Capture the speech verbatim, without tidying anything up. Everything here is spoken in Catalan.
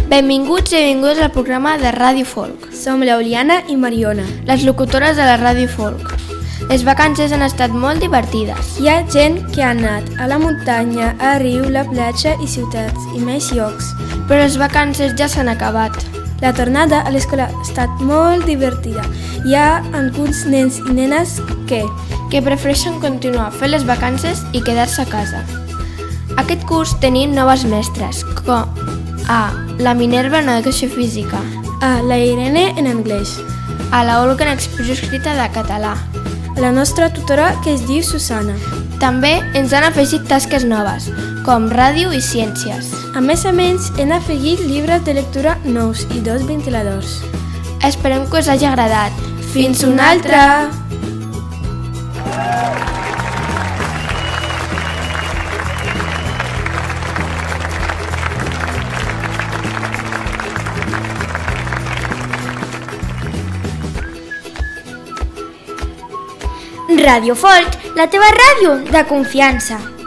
Benvinguts i benvingudes al programa de Ràdio Folk. Som l'Euliana i Mariona, les locutores de la Ràdio Folk. Les vacances han estat molt divertides. Hi ha gent que ha anat a la muntanya, a riu, la platja i ciutats i més llocs. Però les vacances ja s'han acabat. La tornada a l'escola ha estat molt divertida. Hi ha alguns nens i nenes que... que prefereixen continuar fent les vacances i quedar-se a casa. Aquest curs tenim noves mestres, com a la Minerva en Educació Física, a la Irene en anglès, a la Olga en Expressió Escrita de Català, a la nostra tutora que es diu Susana. També ens han afegit tasques noves, com ràdio i ciències. A més a més, hem afegit llibres de lectura nous i dos ventiladors. Esperem que us hagi agradat. Fins una altra! Ràdio Folk, la teva ràdio de confiança.